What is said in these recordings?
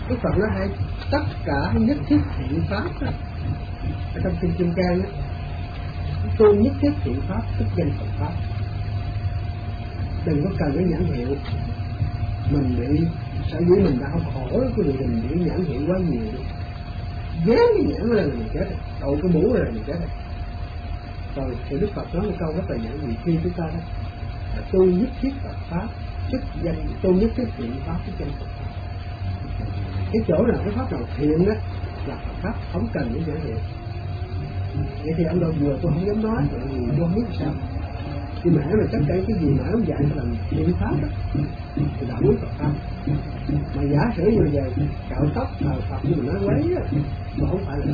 Đức Phật nói hay tất cả nhất thiết thiện pháp đó. Ở trong kinh Kim Cang á, tu nhất thiết thiện pháp tức danh Phật pháp. Đừng có cần cái nhãn hiệu. Mình bị sở dĩ mình đau khổ cái vì mình bị nhãn hiệu quá nhiều. Dán cái nhãn lên là mình chết rồi, đội cái mũ rồi mình chết rồi. Rồi thì Đức Phật nói một câu rất là nhãn gì khi chúng ta đó là tu nhất thiết Phật pháp chức danh, tu nhất thiết thiện pháp chức danh Phật pháp. Cái chỗ nào cái pháp nào thiện đó là Phật pháp, không cần những nhãn hiệu. Vậy thì ông đâu vừa tôi không dám nói, vì tôi không biết sao. Thì mẹ mà tất cả cái gì mà ông dạy là thiện pháp đó thì đạo muốn Phật pháp. Mà giả sử như về cạo tóc thờ Phật như mình nói quấy á, mà không phải là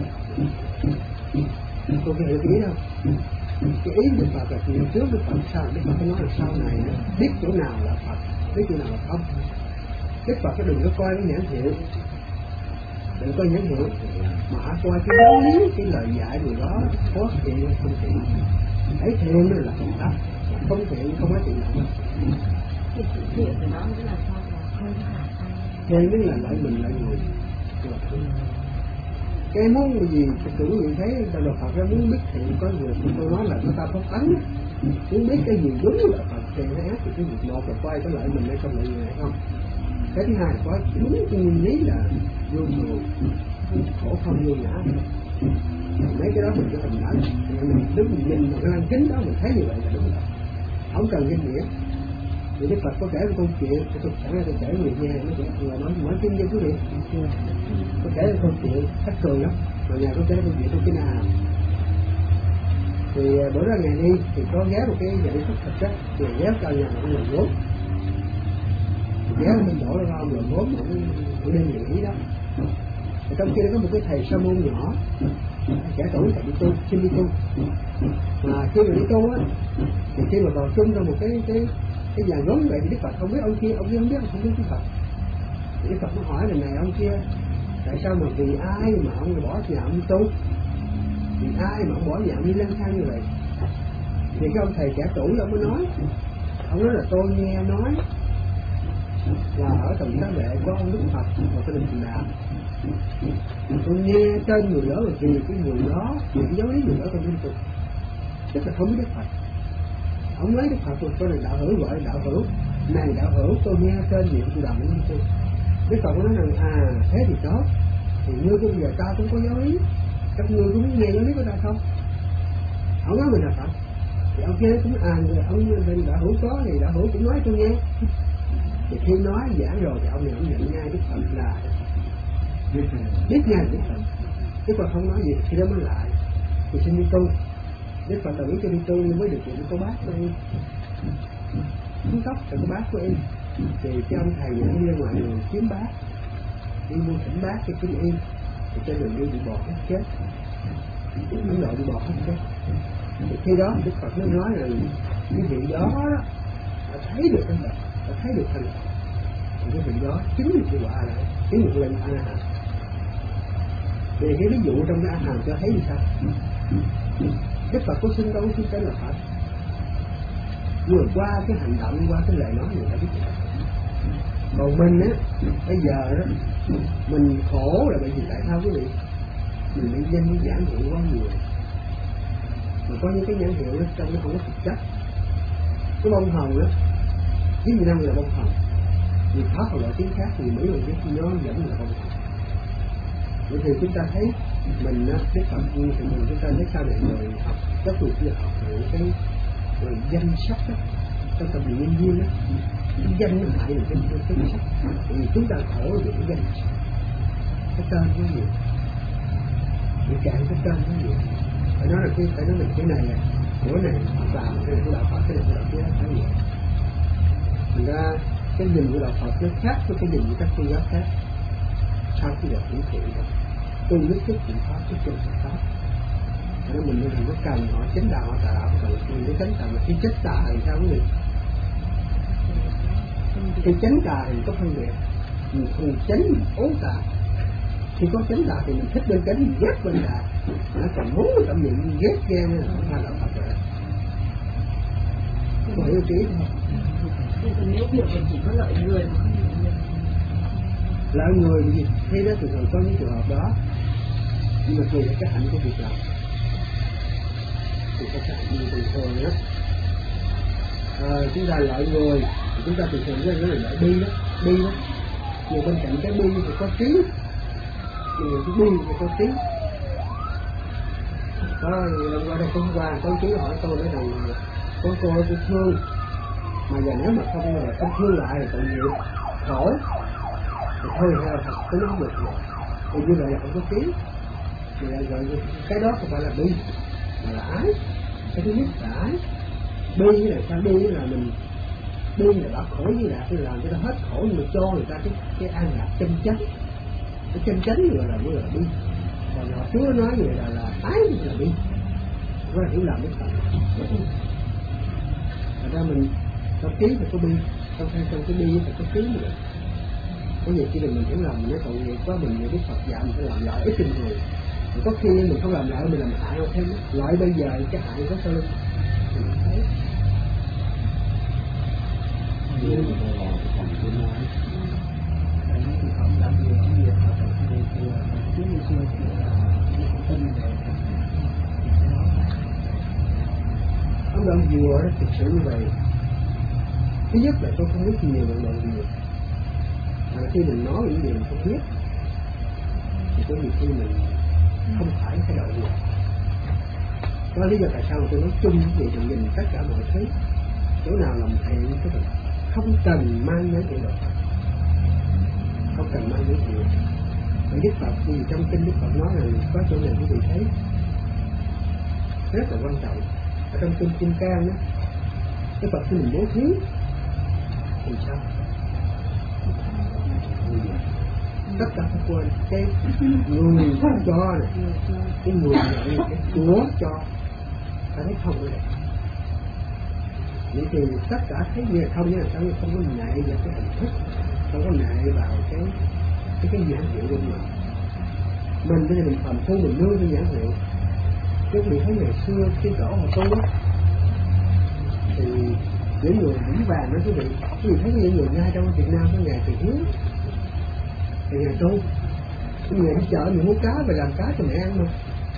tôi có hiểu ý đâu. Cái ý Đức Phật là chuyện trước Đức Phật sao, Đức Phật nói là sau này biết chỗ nào là Phật, biết chỗ nào là không. Đức Phật có đừng có coi cái nhãn hiệu, đừng coi nhãn hiệu, mà coi cái giáo lý, cái lời dạy người đó có thiện hay không thiện. Thấy thiện đó là Phật pháp, không thiện không có thiện nào. Thiện của nó tức là sao là không hại ai. Thiện tức là lợi mình lợi người. Cái muốn gì chủ người thấy đạo Phật ra muốn biết thiện có người, tôi nói là người ta có tánh, muốn biết cái gì đúng là Phật thiện hay ác thì cái việc một là coi có lợi mình hay không lợi người hay không. Cái thứ hai là có đúng cái nguyên lý là vô thường, khổ không vô ngã. Mấy cái đó mình cho thành đã, mình đứng mình nhìn một cái lăng kính đó mình thấy như vậy là đúng rồi, không cần cái nghĩa. Thì Đức Phật có kể một câu chuyện, tôi kể người nghe, nó nói kinh cho quý vị. Có kể một câu chuyện khách cười lắm, rồi nhà có kể câu chuyện trong kinh A Hàm. Thì bữa đó ngày đi thì có ghé một cái dãy phật thịt á, thì ghé cho nhà ông làm gốm. Ghé bên chỗ đó ông làm gốm, ông đêm nghỉ đó. Thì trong kia có một cái thầy sa môn nhỏ, trẻ tuổi tại đi tu, xin đi tu. Mà khi mà đi tu á, thì khi mà vào chung trong một cái nhà gốm vậy thì Đức Phật không biết ông kia không biết Đức Phật. Thì Đức Phật nó hỏi là này ông kia, tại sao mà vì ai mà ông bỏ nhà ông đi tu, vì ai mà ông bỏ nhà ông đi lang thang như vậy? Thì cái ông thầy trẻ tuổi ông mới nói, ông nói là tôi nghe nói là ở Tầng Xá Vệ có ông Đức Phật và cái Đình Thượng Đạo. Tôi nghe trên người đó là vì cái người đó, vì cái giáo lý người đó tôi đi tu, tức là không biết Đức Phật. Ông lấy Đức Phật tôi là đạo hữu, gọi là đạo hữu. Này đạo hữu, tôi nghe tên niệm tôi đạo đi tu. Đức Phật nói rằng thế thì tốt, thì ngươi cũng giờ ta cũng có giáo lý, các ngươi cũng nghe giáo lý của ta không? Ông nói mình là Phật, thì ông kia cũng ông bên đạo hữu có thì đạo hữu cũng nói tôi nghe. Thì khi nói giảng rồi thì ông này ông nhận ngay Đức Phật là biết ngay Đức Phật. Đức Phật không nói gì, khi đó mới lại thì xin đi tu. Đức Phật đồng ý cho đi tu nhưng với điều kiện có bát của em, xuống tóc rồi có bát của em. Thì cái ông thầy này đi ra ngoài đường kiếm bát, đi mua thỉnh bát cho kính yên, thì trên đường đi bị bò hết chết, Ấn Độ bị bò hết chết. Thì khi đó Đức Phật mới nói là cái vị đó đã thấy được thanh Phật, đã thấy được thanh Phật, thì cái vị đó chứng được cái quả là chứng được lên A Hàm. Thì cái ví dụ trong cái A Hàm cho thấy như sao? Đức Phật có xưng đâu xưng tên là Phật, vừa qua cái hành động, qua cái lời nói người ta biết được. Còn mình á, bây giờ đó mình khổ là bởi vì tại sao quý vị? Mình bị danh nhãn hiệu quá nhiều, mà có những cái nhãn hiệu đó trong nó không có thực chất. Cái bông hồng đó, ví dụ năm là bông hồng, vì Pháp hoặc loại tiếng khác thì Mỹ mình biết nó vẫn là bông hồng. Bởi vì chúng ta thấy mình á, cái Phật thì mình chúng ta thấy sau này người học các người kia học những cái danh sách đó, trong tập luyện nhân viên đó, cái danh nó hại được cái sách. Vì chúng ta khổ vì cái danh, cái tên có nhiều, bị cạn cái tên có nhiều. Phải nói là cái này của này Phật làm, cái này của đạo Phật, cái này của đạo kia phải vậy. Thành ra cái nhìn của đạo Phật nó khác với cái nhìn của các phương pháp khác. Sau khi được hiển thị đó, tu nhất thiết thiện pháp, cái chân Phật pháp. Cho nên mình đừng có cần họ chánh đạo, họ tà đạo, mình để chánh tà, mà khi chánh tà thì sao quý vị? Khi chánh tà thì có phân biệt, mình không chánh ố tà. Khi có chánh tà thì mình thích bên chánh, mình ghét bên tà. Nó cầm muốn trong miệng mình ghét ghen, không phải đạo Phật rồi. Có hiểu trí không? Nếu việc mình chỉ có lợi người mà không lợi người. lợi người vì thế đó thường có những trường hợp đó, nhưng mà tùy cái hạnh của việc làm, thì có cái hạnh như bình thường đó. Chúng ta lợi người thì chúng ta thường cái là lợi bi đó, nhưng bên cạnh cái bi thì có trí, nhưng cái bi thì có trí. Có lần qua đây hôm qua có chú hỏi tôi nói rằng có cô tôi thương, mà giờ nếu mà không thương lại thì tội nghiệp khổ, thì thôi hay là thật tôi nói không được rồi, thì như vậy là không có trí. Thì rồi cái đó không phải là bi mà là ái. Cái thứ nhất là ái. Bi là sao? Bi là mình bi là đã khổ như đạt, thì làm cho ta hết khổ, nhưng mà cho người ta cái an lạc chân chánh. Cái chân chánh gọi là bi. Còn họ Chúa nói vậy là ái là bi, đó là hiểu lầm cái phần. Thật ra mình trong trí phải có bi, trong cái bi phải có trí nữa. Có nhiều khi mình hiểu lầm, mình nói tội nghiệp quá, mình Đức Phật dạy mình phải làm lợi ích cho người. Có khi mình không làm lợi, mình làm hại không thêm. Lợi bây giờ cái hại có sau lưng. Mình thấy. Như mà tôi vào cái phần tôi nói, cái thì không làm gì không việc họ phải đi thưa, trước như xưa thì là tin về ông đoạn dùa đó thực sự như vậy. Thứ nhất là tôi không biết nhiều về đoạn dùa, mà khi mình nói những điều mình không biết thì có nhiều khi mình không phải cái đoạn dùa. Đó lý do tại sao mà tôi nói chung về đừng nhìn tất cả mọi thứ, chỗ nào làm thiện cái mình không cần mang nhãn hiệu Phật, không cần mang nhãn hiệu. Ở Đức Phật thì trong kinh Đức Phật nói rằng có chỗ này quý vị thấy rất là quan trọng. Ở trong kinh Kim Cang đó, Đức Phật khi mình bố thí thì sao? Tất cả phải quên cái người cho này, cái người nhận, cái Chúa cho, ta thấy không vậy. Vậy thì tất cả thấy như là không, như là sao, không có nệ vào cái hình thức, không có nệ vào cái nhãn hiệu của mình. Mình bây giờ mình phạm tu mình nương cái nhãn hiệu. Chứ mình thấy ngày xưa cái chỗ họ tu á, thì những người vững vàng đó quý vị thấy những người ngay trong Việt Nam có ngày thì hiếu, thì ngày tu, cái người đi chợ mình mua cá về làm cá cho mẹ ăn mà.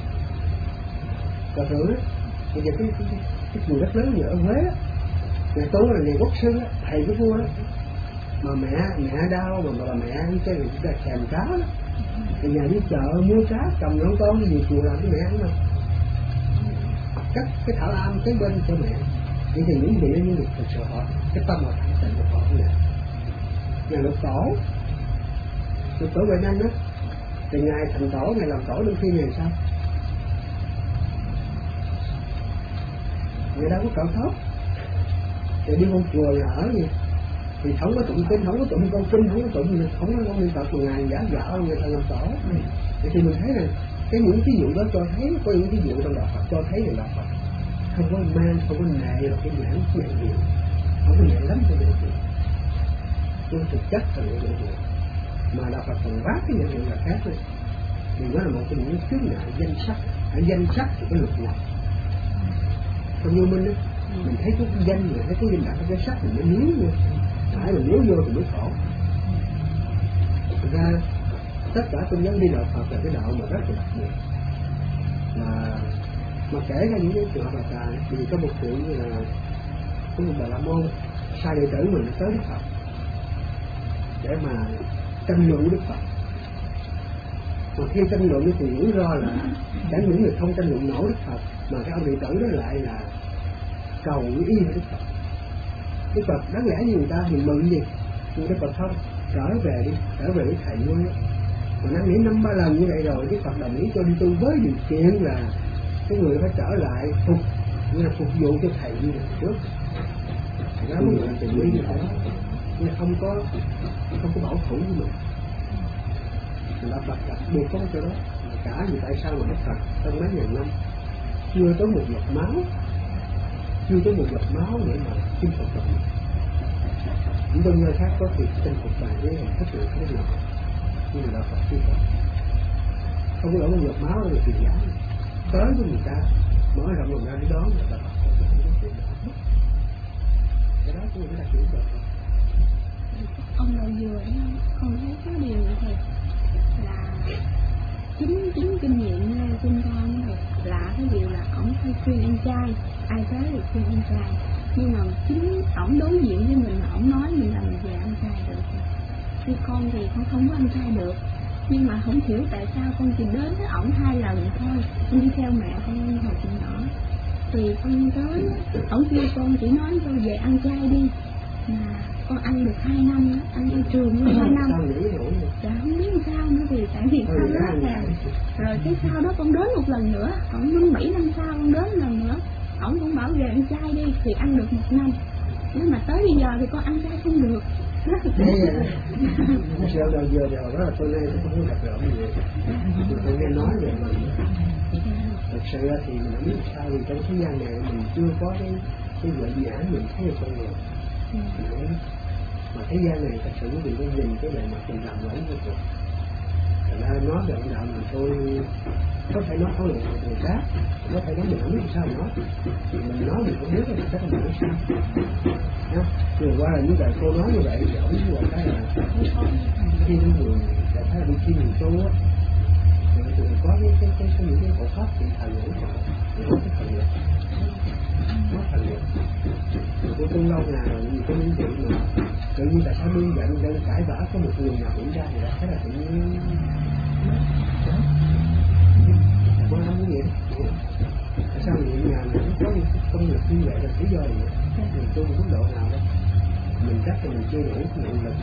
Và thường á, bây giờ cái chùa rất lớn như ở Huế á, ngày tu là ngày quốc sư á, thầy của vua đó, mà mẹ đau mà bà mẹ ăn cái người ta thèm cá đó, thì nhà đi chợ mua cá cầm nón con cái gì chùa làm cho mẹ ăn mà. Cắt cái thảo am cái bên cho mẹ. Vậy thì những vị như được thực sự họ cái tâm họ thành tịnh của họ nè. Nhà lục tổ Huệ Năng đó, thì ngài thành tổ, ngài làm tổ đôi khi ngày sao? Ngài đâu có cạo tóc, thì đi vô chùa là ở gì? Thì không có tụng kinh, không có tụng câu kinh, không có tụng, không có con niệm Phật của ngài giả dạo người ta làm tổ. Thì mình thấy là những ví dụ đó cho thấy, có những ví dụ trong đạo Phật cho thấy là đạo Phật không có mang, không có nệ vào cái nhãn hiệu, không có nệ lắm cho nhãn hiệu. Nhưng thực chất là nhãn hiệu, mà đạo Phật còn vác cái nhãn hiệu là khác này. Thì nó là một trong những chướng ngại danh sắc, danh sắc thì có luật lập. Trong Vô Minh á, mình thấy có danh, mình thấy có danh đạo, cái sắc mình mới níu nha, phải mình níu vô thì mới khổ. Thực ra tất cả tôn giáo đi đạo Phật là cái đạo mà rất là đặc biệt. Mà kể ra những cái trường hợp là thì có một chuyện như là có một Bà La Môn sai đệ tử mình tới Đức Phật để mà tranh luận Đức Phật. Mà khi tranh luận thì rủi ro là chẳng những người không tranh luận nổi Đức Phật, mà cái ông đệ tử đó lại là cầu y với Đức Phật. Đức Phật đáng lẽ như người ta thì mừng gì, nhưng Đức Phật không, trở về với thầy nuôi. Mà năn nỉ 5-3 lần như vậy rồi, Đức Phật đồng ý cho đi tu với điều kiện là cái người phải trở lại phục vụ cho thầy như lần trước. Đó mới là tình lý như thế, nhưng không có bảo thủ với mình. Là Phật đặc biệt có cái đó. Cả vì tại sao mà Đức Phật trong mấy ngàn năm chưa tới một giọt máu để mà chinh phục Phật. Những tôn giáo khác có việc chinh phục bài với hình thức là thế nào, nhưng mà đạo Phật chưa có. Không có một giọt máu là tiền giả tới với người ta, mở rộng lòng ra để đón người ta. Cái đó cũng là cái đặc điểm của Phật. Ông Đạo Dừa không thấy có điều trai, nhưng mà chính ổng đối diện với mình, ổng nói mình là mình về ăn trai được. Khi con thì con không có ăn trai được, nhưng mà không hiểu tại sao con chỉ đến với ổng 2 lần thôi. Con đi theo mẹ con hồi còn nhỏ, thì con tới ổng kêu con chỉ nói con về ăn chay đi, mà con ăn được 2 năm đó, ăn ở trường luôn 2 năm. Dạ không biết sao nữa, vì tại vì sao đó là rồi cái sau đó con đến một lần nữa, ổng 7 năm sau con đến lần nữa, ổng cũng bảo về ăn chay đi, thì ăn được 1 năm. Nhưng mà tới bây giờ thì con ăn chay không được. Sao đâu giờ đó là tôi nay tôi không có gặp được ông gì, tôi nghe nói về mình. Thật sự thì mình không biết sao, vì trong thế gian này mình chưa có cái lợi nhãn mình thấy con người. Mà thế gian này thật sự quý vị có nhìn cái bề mặt mình làm lẫn vô cùng. Thành ra nói về đạo mình tôi có thể nói thấu luận về người khác, có thể nói mình không biết sao nói, mình nói mình không biết là chắc là mình nói sao. Vừa qua là như vậy, cô nói như vậy thì ổng như vậy cái là khi những người đã thấy là đi khi mình tu á, thì có những cái hộ pháp thì thành ủng hộ, nó cái thần lực, nó thần lực. Tôi tu lâu nào rồi, vì có những chuyện mà tự nhiên tại sao đơn giản đang cãi vã có một người nào cũng ra thì đã thấy là tự nhiên đó. Con không có gì đó. Tại sao những nhà mình cũng có những công lực như vậy là lý do gì? Mình tu mức độ nào đó, mình chắc là mình chưa đủ nội lực.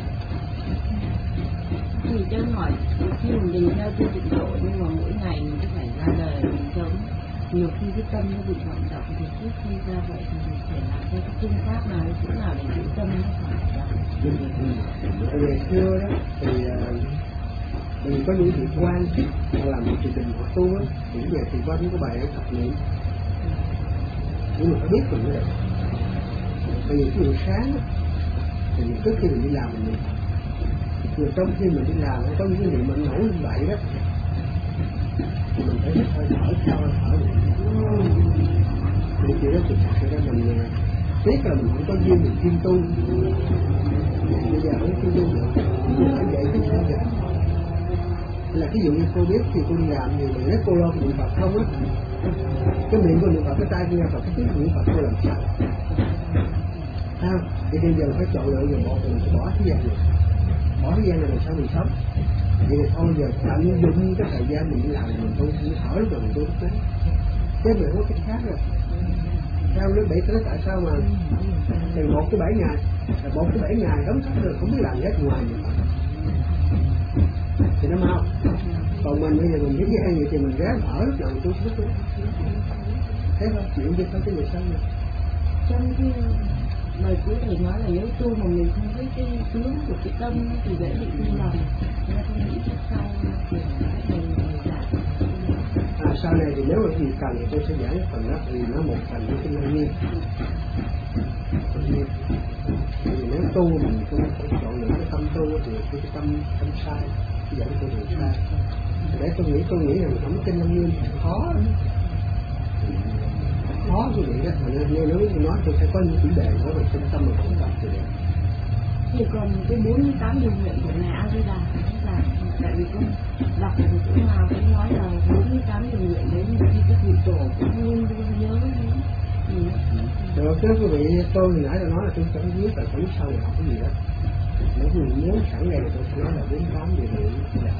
Thì cho hỏi khi mình đi theo tu tịnh độ, nhưng mà mỗi ngày mình cứ phải ra đời mình sống, nhiều khi cái tâm nó bị vọng động, thì trước khi ra vậy thì mình phải làm cái phương pháp nào, cái chỗ nào để giữ tâm nó phải động. Ngày xưa đó thì mình có những vị quan họ làm một chương trình họ tu á, những nhà thì có những cái bài tập niệm, nhưng mà phải biết mình mới được. Bây giờ cái buổi sáng thì mình trước khi mình đi làm mình niệm, rồi trong khi mình đi làm có những cái niệm mình nổi lên vậy đó, thì mình phải hơi thở sao thở được. Thì chuyện đó thì thật sự ra mình tiếc là mình không có duyên mình chuyên tu. Bây giờ không chuyên tu được, mình phải dạy cái sao vậy? Là ví dụ như cô biết khi cô đi làm thì mình lấy cô lo niệm Phật không á, cái miệng cô niệm Phật, cái tay cô niệm Phật, cái tiếng niệm Phật cô làm sao? Sao? Thì bây giờ phải chọn lựa rồi mình bỏ thế gian này, bỏ thế gian này làm sao mình sống? Vậy thì thôi giờ tận dụng cái thời gian mình đi làm mình tu, mình thở lúc rồi mình tu lúc đấy, chứ mình không có cái khác rồi. Sao nó bị tới tại sao mà từ 1 tới 7 ngày, là 1 tới 7 ngày đóng sách rồi không biết làm gì hết ngoài mình thì nó mau. Còn mình bây giờ mình biết cái hay gì thì mình ráng thở lúc nào mình tu lúc đó. Thế thôi, chịu chứ không cái gì sao nữa. Trong cái lời cuối thầy nói là nếu tu mà mình không biết cái tướng của cái tâm thì dễ bị tin lòng, nên không nghĩ trước sau thì mình giải. Sau này thì nếu mà gì cần thì tôi sẽ giảng cái phần đó, thì nó một phần của kinh Lăng Nghiêm. Thì nếu tu mình cũng phải chọn lựa cái tâm tu thì cái tâm sai, cái dẫn tôi đường sai. Để tôi nghĩ rằng không kinh Lăng Nghiêm khó như vậy đó, mà nên nếu tôi nói tôi sẽ có những chủ đề đó về sinh tâm mà không gặp thì được. Thì còn cái 48 điều nguyện của Ngài A Di Đà là tại vì cũng đọc ở chỗ nào cũng nói là 48 điều nguyện đấy khi các vị tổ cũng luôn nhớ đấy. Được, chứ quý vị tôi hồi nãy tôi nói là tôi chẳng biết là không sau này học cái gì đó. Nếu quý vị muốn sẵn đây tôi sẽ nói là 48 điều nguyện là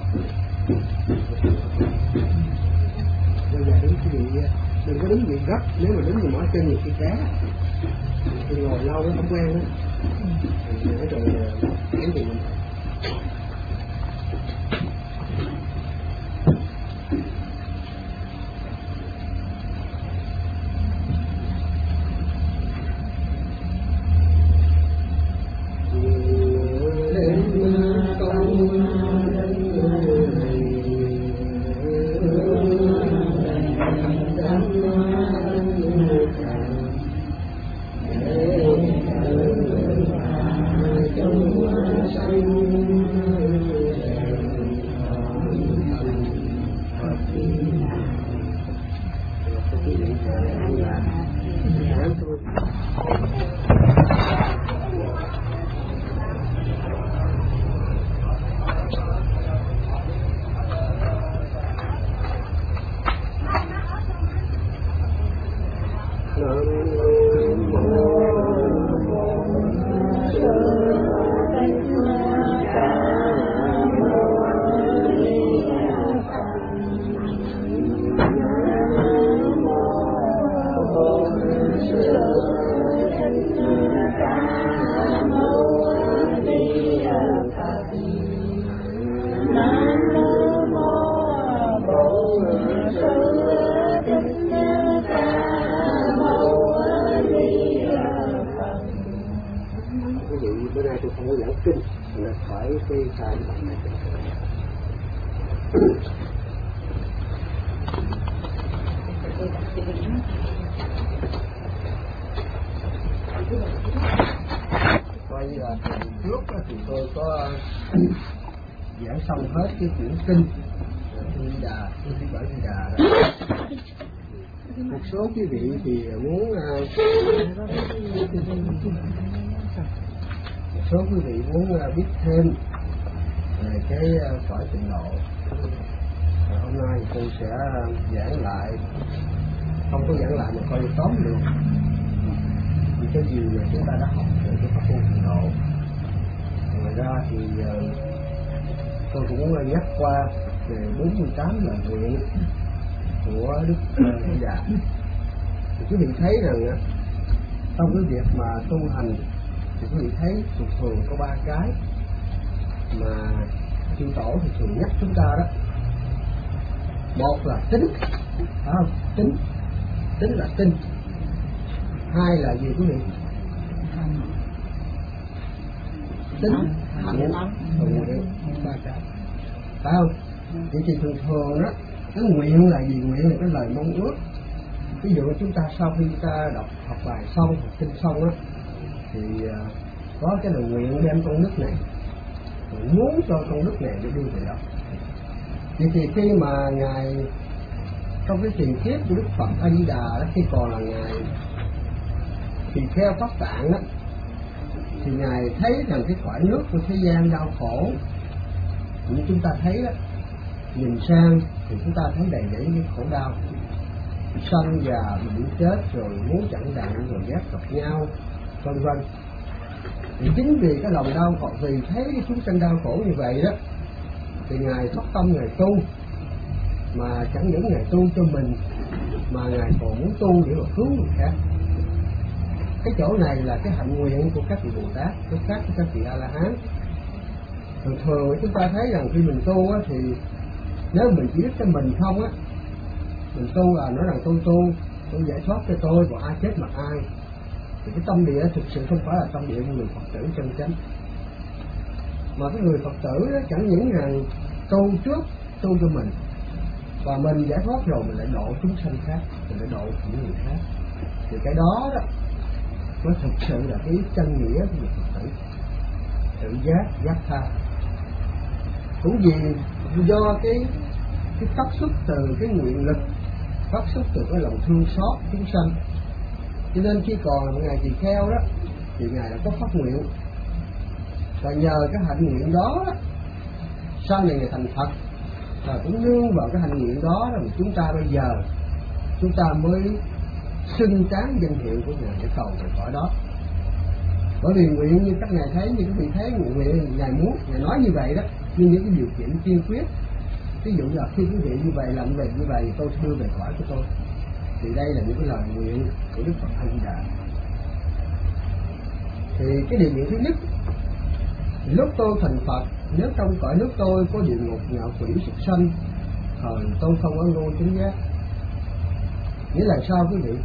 bây giờ đứng quý vị đừng có đứng việc gấp, nếu mà đứng thì mỏi chân nhiều khi té, thì ngồi lâu nó không quen đó. Thì nói rồi cái gì mình không có giảng kinh là phải cái sai bằng này. Coi như là trước thì tôi có giảng xong hết cái quyển kinh Di Đà, cái bản Di Đà đó. Một số quý vị thì muốn một số quý vị muốn biết thêm về cái cõi tịnh độ. Hôm nay tôi sẽ giảng lại, không có giảng lại mà coi tóm được vì cái gì mà chúng ta đã học về cái pháp môn tịnh độ. Ngoài ra thì tôi cũng nhắc qua về 48 lời nguyện của Đức Di Đà. Thì quý vị thấy rằng trong cái việc mà tu hành thì quý vị thấy thường có 3 cái mà chư tổ thì thường nhắc chúng ta đó. Một là tính, phải không? Tính là tin. Hai là gì quý vị? Tính, hạnh, nguyện, 3 cái, phải không? Vậy thì thường đó, cái nguyện là gì? Nguyện là cái lời mong ước. Ví dụ chúng ta sau khi ta học bài xong, học kinh xong á, thì có cái lời nguyện đem con nước này, muốn cho con nước này để đưa về đó. Vậy thì khi mà ngài trong cái tiền kiếp của Đức Phật A Di Đà đó, khi còn là ngài thì theo pháp tạng đó, thì ngài thấy rằng cái cõi nước của thế gian đau khổ, như chúng ta thấy đó, nhìn sang thì chúng ta thấy đầy dẫy những khổ đau, sanh già bệnh chết, rồi muốn chẳng đặng, rồi ghét gặp nhau, vân vân. Thì chính vì cái lòng đau khổ, vì thấy chúng sanh đau khổ như vậy đó, thì ngài phát tâm ngài tu, mà chẳng những ngài tu cho mình mà ngài còn muốn tu để mà cứu người khác. Cái chỗ này là cái hạnh nguyện của các vị Bồ Tát, cái khác của các vị A La Hán. Thường chúng ta thấy rằng khi mình tu á, thì nếu mình chỉ biết cho mình không á, mình tu là nói rằng tôi giải thoát cho tôi, còn ai chết mà ai. Thì cái tâm địa thực sự không phải là tâm địa của người Phật tử chân chánh, mà cái người Phật tử đó chẳng những rằng tu trước, tu cho mình, và mình giải thoát rồi mình lại độ chúng sanh khác, mình lại độ những người khác. Thì cái đó đó mới thực sự là cái chân nghĩa của người Phật tử, tự giác tha. Cũng vì do cái phát xuất từ cái nguyện lực, phát xuất từ cái lòng thương xót chúng sanh, cho nên khi còn là một ngài tỳ kheo đó thì ngài đã có phát nguyện, và nhờ cái hạnh nguyện đó sau này ngài thành Phật, và cũng nương vào cái hạnh nguyện đó mà chúng ta bây giờ chúng ta mới xưng tán danh hiệu của ngài để cầu về cõi đó. Bởi vì nguyện như các ngài thấy, như các vị thấy, nguyện ngài muốn, ngài nói như vậy đó, nhưng những cái điều kiện tiên quyết. Ví dụ là khi quý vị như vậy làm việc như vậy, tôi đưa về cõi của tôi. Thì đây là những cái lời nguyện của Đức Phật A Di Đà. Thì cái điều kiện thứ nhất, lúc tôi thành Phật, nếu trong cõi nước tôi có địa ngục, ngạ quỷ, súc sanh, thời tôi không ở ngôi chánh giác. Nghĩa là sao quý vị?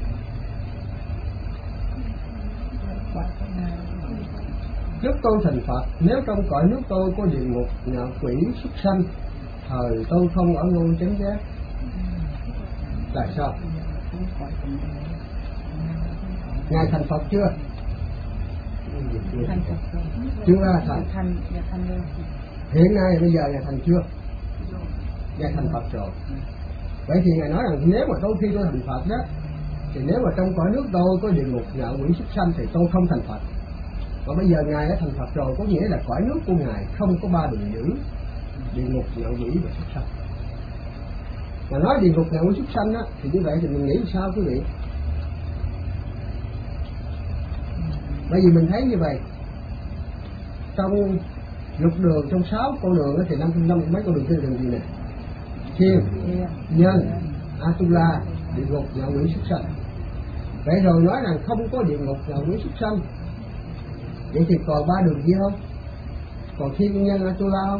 Lúc tôi thành Phật, nếu trong cõi nước tôi có địa ngục, ngạ quỷ, súc sanh, thời tôi không ở ngôi chánh giác. Tại sao? Ngài thành Phật chưa? Chưa là thành. Hiện nay bây giờ ngài thành chưa? Ngài thành Phật rồi. Vậy thì ngài nói rằng nếu mà khi tôi thành Phật đó, thì nếu mà trong cõi nước tôi có địa ngục, ngạ quỷ, súc sanh thì tôi không thành Phật. Còn bây giờ ngài đã thành Phật rồi, có nghĩa là cõi nước của ngài không có 3 đường dữ: địa ngục, ngạ quỷ và súc sanh. Mà nói địa ngục, ngạ quỷ, súc sanh á, thì như vậy thì mình nghĩ sao quý vị? Bởi vì mình thấy như vậy, trong lục đường, trong 6 con đường thì năm mấy con đường kia là đường gì nè? Thiên, nhân, Atula, địa ngục, ngạ quỷ, súc sanh. Vậy rồi nói rằng không có địa ngục, ngạ quỷ, súc sanh, vậy thì còn 3 đường kia không? Còn thiên, nhân, Atula không?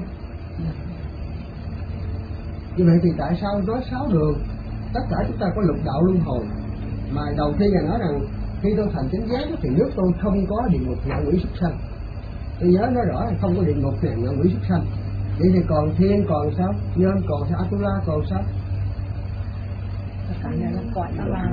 Như vậy thì tại sao nói 6 đường? Tất cả chúng ta có lục đạo luân hồi. Mà đầu tiên là nói rằng khi tôi thành chánh giác thì nước tôi không có địa ngục, ngạ quỷ, súc sanh. Tôi nhớ nói rõ là không có địa ngục này, ngạ quỷ súc sanh. Vậy thì còn thiên còn sao? Nhân còn sao? Atula còn sao? Cả nhà nó gọi ta là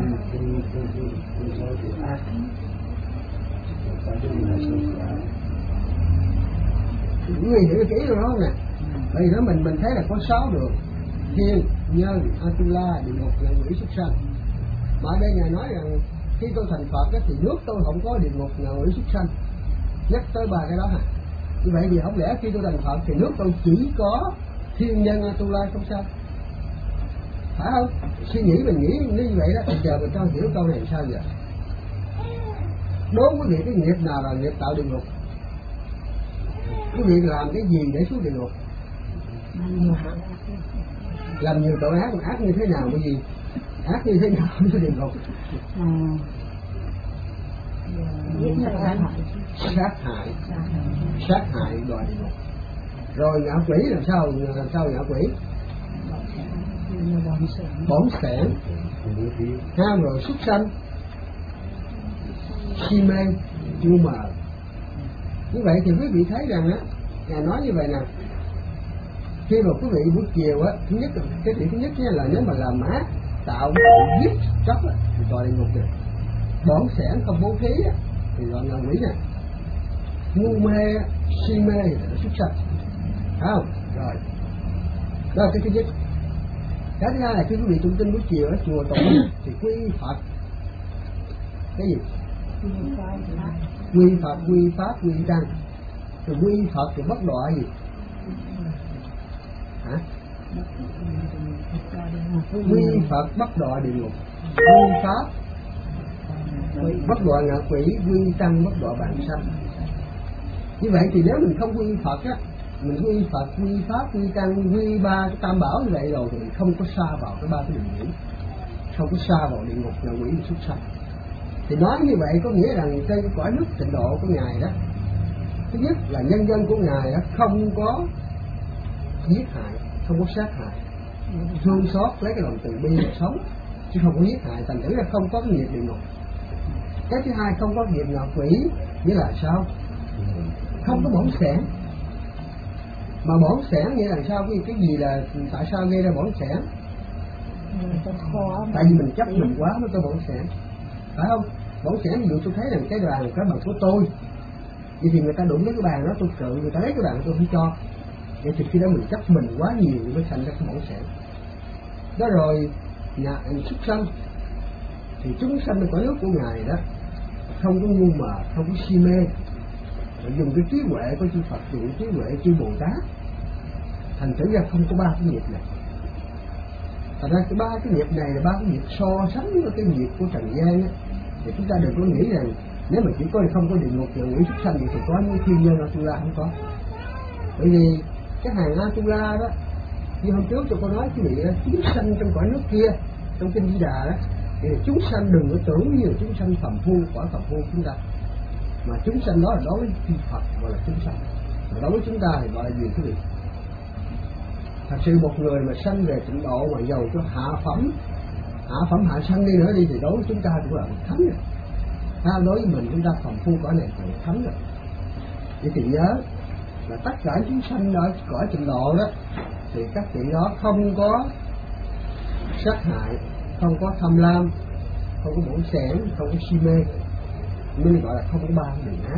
quý vị hiểu kỹ rồi không nè? Vậy đó mình thấy là có 6 đường: thiên, nhân, Atula, địa ngục, ngạ quỷ, súc sanh. Mà ở đây ngài nói rằng khi tôi thành Phật đó, thì nước tôi không có địa ngục, ngạ quỷ, súc sanh. Nhắc tới 3 cái đó hả? Như vậy thì không lẽ khi tôi thành Phật thì nước tôi chỉ có thiên, nhân, Atula không sao? Phải không? Suy nghĩ mình nghĩ như vậy đó. Bây giờ mình cho hiểu câu này làm sao vậy? Đố quý vị cái nghiệp nào là nghiệp tạo địa ngục? Quý vị làm cái gì để xuống địa ngục? Làm nhiều tội ác, ác như thế nào? Cái gì? Ác như thế nào xuống địa ngục? Sát hại đòi địa ngục. Rồi ngạ quỷ làm sao ngạ quỷ? Bỏng sẻn, ham rồi súc sanh, si mê, ngu mờ. Như vậy thì quý vị thấy rằng á, ngài nói như vậy nè, khi mà quý vị buổi chiều á, thứ nhất cái chuyện thứ nhất là nếu mà làm ác, tạo giết chóc thì gọi là ngục này. Bỏng sẻn không bố thí thì gọi là quỷ này. Ngu mê, si mê thì là súc sanh, phải không? Rồi, đó là cái thứ nhất. Cái thứ hai là khi quý vị tụng kinh buổi chiều ở chùa tụng thì quy Phật cái gì? Quy Phật, quy Pháp, quy Tăng. Rồi quy Phật thì bất đọa gì? Hả? Quy Phật bất đọa địa ngục, quy Pháp bất đọa ngạ quỷ, quy Tăng bất đọa bạn sanh. Như vậy thì nếu mình không quy Phật á, mình quy Phật, quy Pháp, quy Tăng, quy 3 cái tam bảo như vậy rồi thì mình không có xa vào cái 3 cái đường nhiễm, không có xa vào địa ngục, ngạ quỷ và súc sanh. Thì nói như vậy có nghĩa rằng trên cái cõi nước tịnh độ của ngài đó, thứ nhất là nhân dân của ngài đó không có giết hại, không có sát hại, thương xót lấy cái lòng từ bi để sống, chứ không có giết hại, thành thử là không có nghiệp địa ngục. Cái thứ hai không có nghiệp ngạ quỷ, nghĩa là sao? Không có bỏng sẻn. Mà bỏng sẻn nghĩa là sao? Cái gì là tại sao gây ra bỏng sẻn? Tại vì mình chấp mình quá mới có bỏng sẻn, phải không? Bỏng sẻn ví dụ tôi thấy rằng cái bàn của tôi, vậy thì người ta đụng đến cái bàn đó tôi cự, người ta lấy cái bàn tôi không cho, vậy thì khi đó mình chấp mình quá nhiều mới thành ra cái bỏng sẻn đó. Rồi súc sanh thì chúng sanh ở cõi nước của ngài đó không có ngu mờ, không có si mê, dùng cái trí huệ của chư Phật, dùng cái trí huệ chư Bồ Tát, thành thử ra không có 3 cái nghiệp này. Thật ra cái 3 cái nghiệp này là 3 cái nghiệp so sánh với cái nghiệp của trần gian á, thì chúng ta đừng có nghĩ rằng nếu mà chỉ có không có địa ngục và quỷ súc sanh thì có những thiên nhân Atula không có. Bởi vì cái hàng Atula đó, như hôm trước tôi có nói quý vị, chúng sanh trong cõi nước kia, trong kinh Di Đà đó, thì chúng sanh đừng có tưởng như chúng sanh phàm phu, cõi phàm phu chúng ta, mà chúng sanh đó là đối với chư Phật gọi là chúng sanh, mà đối với chúng ta thì gọi là gì quý vị? Thật sự một người mà sanh về tịnh độ mà giàu cho hạ phẩm hạ sanh đi nữa đi thì đối với chúng ta cũng là một thánh rồi. Đối với mình chúng ta phàm phu cõi này là một thánh rồi. Vậy thì nhớ là tất cả chúng sanh ở cõi tịnh độ đó thì các vị đó không có sát hại, không có tham lam, không có bỏng sẻn, không có si mê, nên gọi là không có 3 điều ác.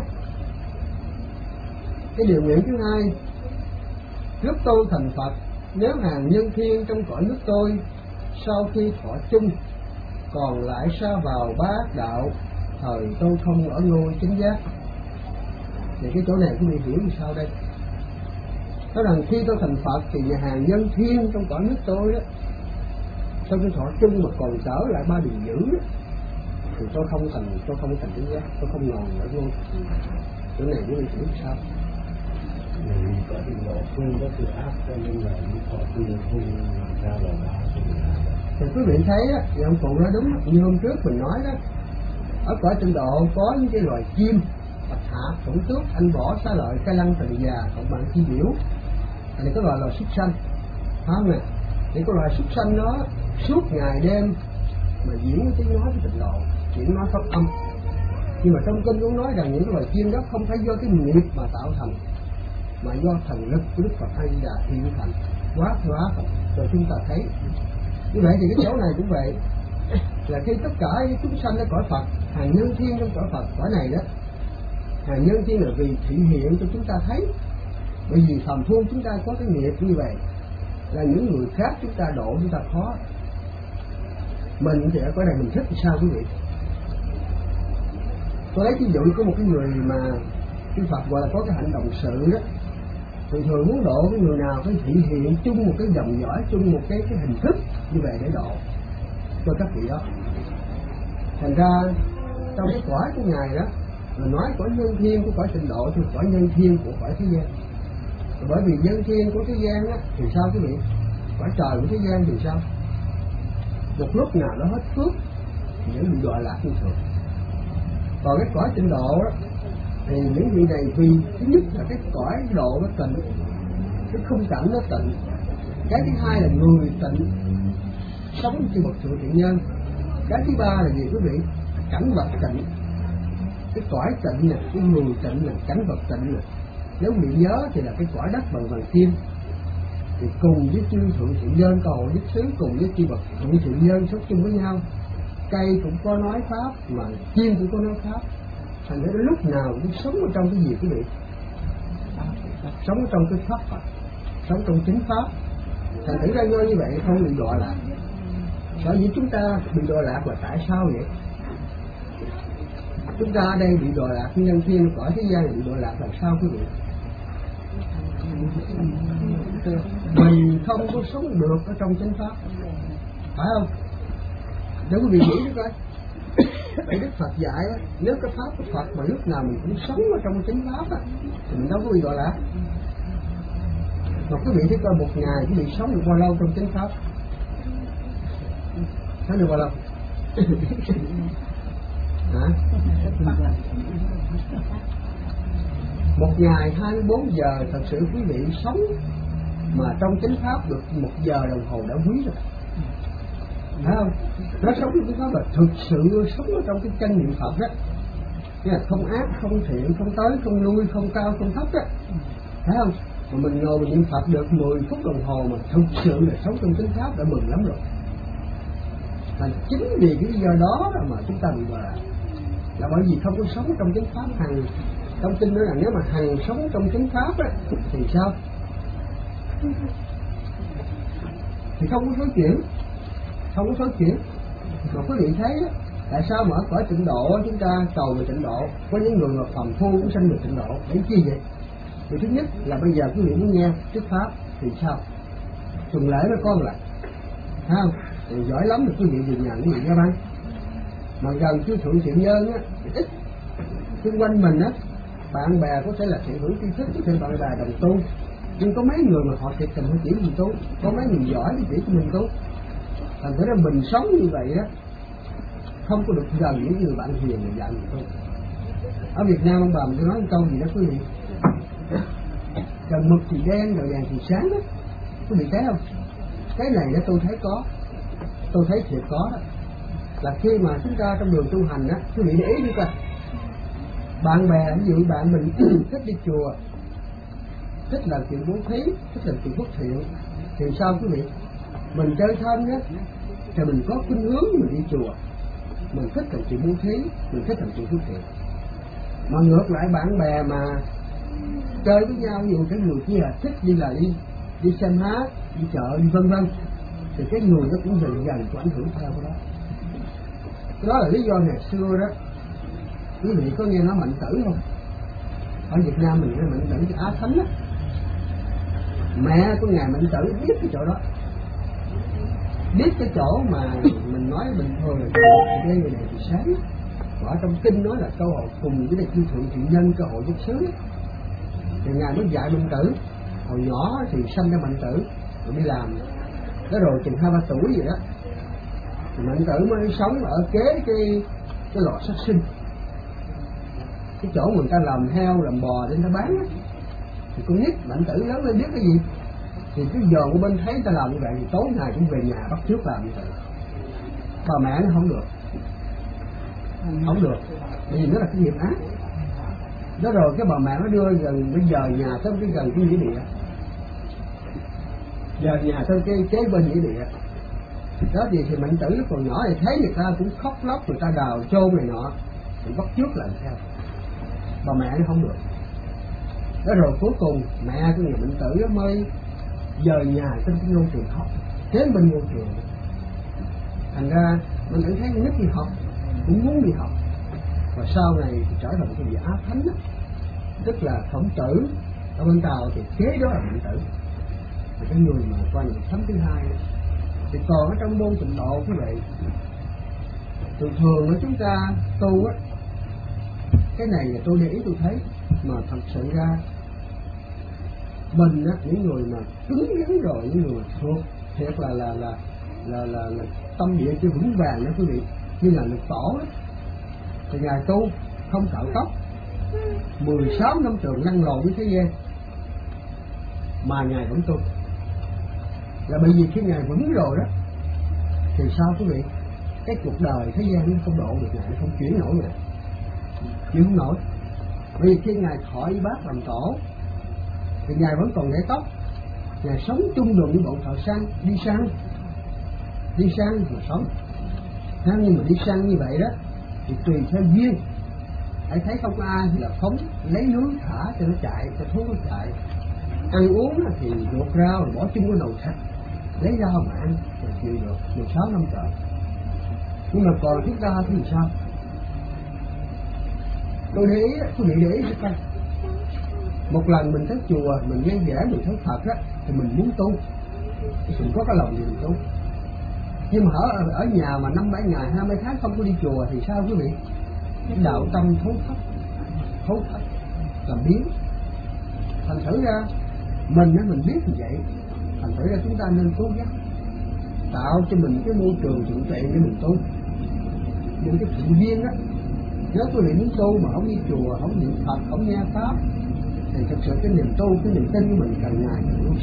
Cái điều nguyện thứ hai, lúc tôi thành Phật, nếu hàng nhân thiên trong cõi nước tôi sau khi thọ chung còn lại sa vào bát đạo, thời tôi không ở ngôi chính giác. Thì cái chỗ này quý vị hiểu như sau đây? Nói rằng khi tôi thành Phật thì nhà hàng nhân thiên trong cõi nước tôi đó, sau khi thọ chung mà còn trở lại 3 điều dữ đó, thì tôi không thành chính giác, tôi không ngồi ở ngôi. Chỗ này quý vị hiểu sao? Vì có trình độ phương có sự ác cho nên là có phương không ra là thì quý vị thấy á, thì ông cụ nói đúng, như hôm trước mình nói đó, ở cõi tịnh độ có những cái loài chim, bạch hạ, khổng tước, anh võ, xá lợi, cây lăng, thần già, cộng bạn chi biểu, thì có loài súc sanh, phải không nè? Thì có loài súc sanh đó suốt ngày đêm mà diễn tiếng nói của tịnh độ, diễn nói pháp âm, Nhưng mà trong kinh cũng nói rằng những loài chim đó không phải do cái nghiệp mà tạo thành, mà do thần lực của Đức Phật A Di Đà hiện thành hóa rồi chúng ta thấy. Như vậy thì cái chỗ này cũng vậy, là khi tất cả chúng sanh ở cõi Phật, hàng nhân thiên trong cõi Phật cõi này đó, hàng nhân thiên là vì thị hiện cho chúng ta thấy. Bởi vì phàm phu chúng ta có cái nghiệp như vậy, là những người khác chúng ta độ chúng ta khó. Mình thì ở cõi này mình thích thì sao quý vị? Tôi lấy ví dụ có một cái người mà Đức Phật gọi là có cái hành động sự đó, thì thường muốn độ cái người nào phải thị hiện chung một cái dòng dõi, chung một cái hình thức như vậy để độ cho các vị đó. Thành ra trong cái cõi của ngài đó, mình nói cõi nhân thiên của cõi tịnh độ thì cõi nhân thiên của cõi thế gian. Bởi vì nhân thiên của thế gian á thì sao quý vị? Cõi trời của thế gian thì sao? Một lúc nào đó hết phước thì vẫn bị đọa lạc như thường. Còn cái cõi tịnh độ đó, thì những vị này vì thứ nhất là cái cõi độ nó tịnh, cái khung cảnh nó tịnh. Cái thứ hai là người tịnh, sống như bậc thượng thiện nhân. Cái thứ ba là gì quý vị? Cảnh vật tịnh. Cái cõi tịnh nè, cái người tịnh nè, cảnh vật tịnh nè. Nếu bị nhớ thì là cái cõi đất bằng vàng kim, thì cùng với chư thượng thiện nhân cầu nhất xứ, cùng với chư bậc thượng thiện nhân sống chung với nhau. Cây cũng có nói pháp mà chim cũng có nói pháp. Thành ra lúc nào cũng sống ở trong cái gì quý vị? Sống ở trong cái pháp Phật, sống trong chính pháp. Thành thử ra như vậy không bị đọa lạc. Bởi vì chúng ta bị đọa lạc là tại sao vậy? Chúng ta ở đây bị đọa lạc nhân thiên cõi thế gian bị đọa lạc làm sao quý vị? Mình không có sống được ở trong chánh pháp, phải không? Để quý vị nghĩ được coi. Để Đức Phật dạy á, nếu cái pháp của Phật mà lúc nào mình cũng sống ở trong chánh pháp á, thì mình đâu có bị đọa lạc. Mà quý vị thấy coi một ngày quý vị sống được bao lâu trong chánh pháp? Sống được bao lâu? Hả? Một ngày 24 giờ thật sự quý vị sống mà trong chánh pháp được 1 giờ đồng hồ đã quý rồi, phải không? Nó sống trong cái pháp là thực sự sống ở trong cái chân niệm Phật đó, nghĩa là không ác, không thiện, không tới, không lui, không cao, không thấp đó, phải không? Mà mình ngồi mình niệm Phật được 10 phút đồng hồ mà thực sự là sống trong chánh pháp đã mừng lắm rồi. Và chính vì cái lý do đó mà chúng ta bị đọa lạc, là bởi vì không có sống trong chánh pháp hằng. Trong kinh nói là nếu mà hằng sống trong chánh pháp á, thì sao? Thì không có thối chuyển, không có thối chuyển. Mà quý vị thấy á, tại sao mà ở cõi tịnh độ chúng ta cầu về tịnh độ, có những người mà phàm phu cũng sanh về tịnh độ, để chi vậy? Thì thứ nhất là bây giờ quý vị muốn nghe thuyết pháp thì sao? Tuần lễ nó con lại, thấy không? Thì giỏi lắm thì quý vị về nhà quý vị nghe băng. Mà gần chư thượng thiện nhân á, ít. Xung quanh mình á, bạn bè có thể là thiện hữu tri thức, có thể bạn bè đồng tu, nhưng có mấy người mà họ thiệt tình họ chỉ mình tu, có mấy người giỏi thì chỉ cho mình tu. Thành thử ra mình sống như vậy á, không có được gần những người bạn hiền mà dạy mình tu. Ở Việt Nam ông bà mình nói một câu gì đó quý vị, cần mực thì đen, rồi vàng thì sáng đó, quý vị thấy không? Cái này đó tôi thấy có, tôi thấy thiệt có đó. Là khi mà chúng ta trong đường tu hành á, quý vị để ý đi coi, bạn bè ví dụ bạn mình thích đi chùa, thích làm chuyện bố thí, thích làm chuyện phước thiện, thì sao quý vị? Mình chơi thân á, thì mình có khuynh hướng mình đi chùa, mình thích làm chuyện bố thí, mình thích làm chuyện phước thiện. Mà ngược lại bạn bè mà chơi với nhau, ví dụ cái người kia là thích đi xem hát, đi chợ, đi vân vân, thì cái người nó cũng dần có ảnh hưởng theo cái đó. Cái đó là lý do ngày xưa đó, quý vị có nghe nói Mạnh Tử không? Ở Việt Nam mình nói Mạnh Tử cái Á Thánh á, mẹ của ngài Mạnh Tử biết cái chỗ đó, biết cái chỗ mà mình nói bình thường là đây người này thì sáng. Ở trong kinh nói là câu hội cùng với chư thượng thiện nhân cơ hội nhất xứ, thì ngài mới dạy Mạnh Tử. Hồi nhỏ thì sanh ra Mạnh Tử rồi đi làm, đó rồi chừng 2-3 tuổi gì đó thì Mạnh Tử mới sống ở kế cái lò sát sinh, cái chỗ người ta làm heo làm bò để người ta bán á. Thì con nít Mạnh Tử lớn lên biết cái gì, thì cứ dòm của bên thấy người ta làm như vậy thì tối ngày cũng về nhà bắt chước làm như vậy. Bà mẹ nó không được, không được, bởi vì nó là cái nghiệp ác. Đó rồi cái bà mẹ nó đưa gần bây giờ nhà tới cái gần cái nghĩa địa, giờ nhà tới cái kế bên nghĩa địa đó thì Mạnh Tử lúc còn nhỏ thì thấy người ta cũng khóc lóc, người ta đào chôn này nọ thì bắt chước làm theo. Bà mẹ nó không được. Đó rồi cuối cùng mẹ của người Mạnh Tử mới dời nhà trên cái ngôi trường học kế bên ngôi trường. Thành ra mình cũng thấy nít đi học cũng muốn đi học, và sau này thì trở thành cái vị Á Thánh đó. Tức là Khổng Tử ở bên Tàu thì kế đó là Mạnh Tử, là cái người mà qua những thánh thứ hai đó. Thì còn ở trong môn Tịnh Độ quý vị, thường là chúng ta tu á, cái này là tôi để ý tôi thấy mà thật sự ra mình á, những người mà cứng rắn rồi, những người mà thuộc thiệt là tâm địa chưa vững vàng đó quý vị, như là Lục Tổ đó, thì ngài tu không cạo tóc, 16 năm trường lăn lộn với thế gian mà ngài vẫn tu. Là bởi vì khi ngài vững rồi đó thì sao quý vị, cái cuộc đời thế gian nó không độ được ngài, nó không chuyển nổi ngài, chịu không nổi. Bởi vì khi ngài thọ y bát làm tổ thì ngài vẫn còn để tóc, ngài sống chung đường với bọn thợ săn, đi săn mà sống. Nhưng mà đi săn như vậy đó thì tùy theo duyên, hãy thấy không ai thì là phóng lấy lưới thả cho nó chạy, cho thú nó chạy. Ăn uống thì luộc rau rồi bỏ chung cái đầu thịt, lấy rau mà ăn rồi chịu được 16 năm trời. Nhưng mà còn chúng ta thì sao? Tôi để ý, quý vị để ý cái một lần mình tới chùa, mình nghe giảng, mình thấy Phật á, thì mình muốn tu, mình có cái lòng gì mình tu. Nhưng mà ở nhà mà 5-7 ngày, 20 tháng không có đi chùa thì sao quý vị? Cái đạo tâm thối thấp, làm biến. Thành thử ra mình biết như vậy, thành thử ra chúng ta nên cố gắng tạo cho mình cái môi trường thuận tiện để mình tu. Những cái thiện duyên á, nếu quý vị muốn tu mà không đi chùa, không niệm Phật, không nghe pháp thì thực sự cái niềm tu, cái niềm tin của mình càng ngày càng yếu.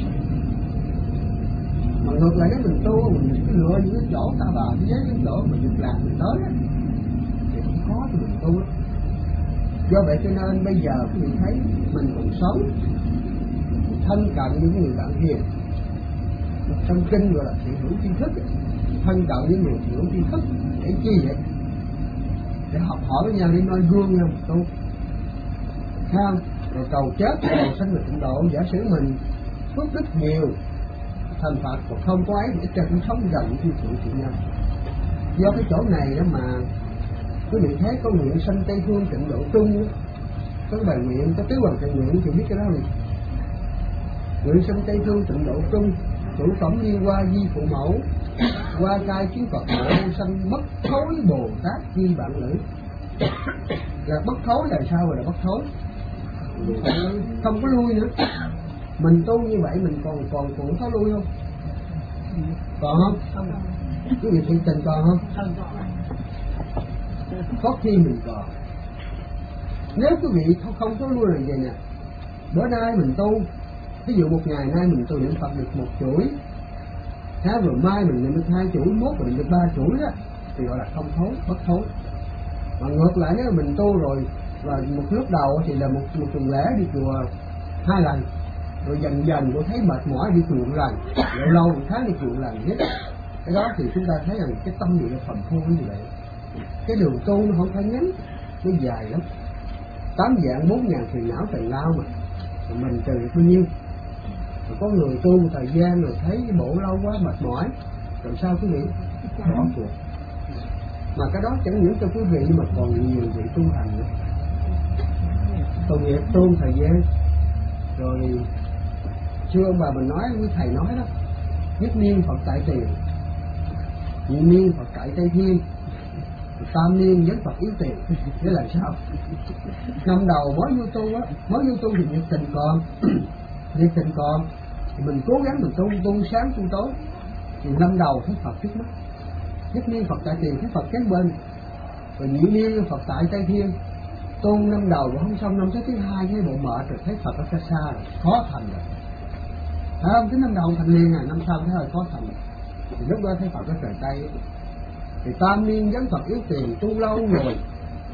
Mà ngược lại nếu mình tu, mình cứ lựa những cái chỗ ta bà thế giới, những chỗ mình được làm mình tới á, thì cũng khó cho mình tu á. Do vậy cho nên bây giờ quý vị thấy mình còn sống thân cận những người bạn hiền, trong kinh gọi là thiện hữu tri thức, thân cận những người thiện hữu tri thức để chi vậy? Để học hỏi với nhau, để noi gương nhau tu, không? Rồi cầu chết, cầu sanh về tịnh độ. Giả sử mình phước đức nhiều, thành Phật còn không có ấy để cho cũng sống gần như sự thiện nhân. Do cái chỗ này đó mà quý vị thấy có nguyện sanh Tây Phương Tịnh Độ Trung, có bài nguyện, có tứ hoàng thượng nguyện, thì biết cái đó này. Nguyện sanh Tây Phương Tịnh Độ Trung, chủ phẩm liên qua di phụ mẫu, qua cai kiến Phật mộ, sanh bất thối Bồ Tát di bạn lữ. Là bất thối là sao rồi là bất thối? Không có lui nữa. Mình tu như vậy mình còn có lui không? Còn không? Quý vị thiện tình còn không? Có khi mình còn. Nếu quý vị không có lui là vậy nè, bữa nay mình tu, ví dụ một ngày nay mình tu niệm Phật được 1 chuỗi, rồi mai mình niệm được 2 chuỗi, mốt mình được 3 chuỗi đó, thì gọi là không thối, bất thối. Mà ngược lại nếu mình tu rồi, và một lúc đầu thì là một tuần lễ đi chùa 2 lần, rồi dần tôi thấy mệt mỏi đi chùa 1 lần, lâu một tháng đi chùa 1 lần hết. Cái đó thì chúng ta thấy rằng cái tâm địa phàm phu như vậy. Cái đường tu nó không phải ngắn, nó dài lắm. 8 dạng 4.000 phiền não trần lao mà mình trừ được bao nhiêu. Rồi có người tu một thời gian rồi thấy cái bộ lâu quá mệt mỏi, rồi sao quý vị? Bỏ cuộc. Mà cái đó chẳng những cho quý vị mà còn nhiều vị tu hành nữa. Tội nghiệp tu thời gian. Rồi xưa ông bà mình nói, với thầy nói đó, nhất niên Phật tại tiền, nhị niên Phật tại Tây Thiên, tam niên vấn Phật yếu tiền. Thế là sao? Năm đầu mới vô tu thì nhiệt tình còn thì mình cố gắng mình tu sáng tu tối, thì năm đầu thấy Phật trước mắt, nhất niên Phật tại tiền thấy Phật kế bên, rồi nhị niên Phật tại Tây Thiên. Tu năm đầu mà không xong, năm thứ 2 cái bộ mệt rồi thấy Phật ở xa xa rồi, khó thành rồi. Phải không? Cái năm đầu thành liền này, năm sau thấy hơi khó thành. Thì lúc đó thấy Phật ở trời Tây. Thì tam niên vấn Phật yếu tiền, tu lâu rồi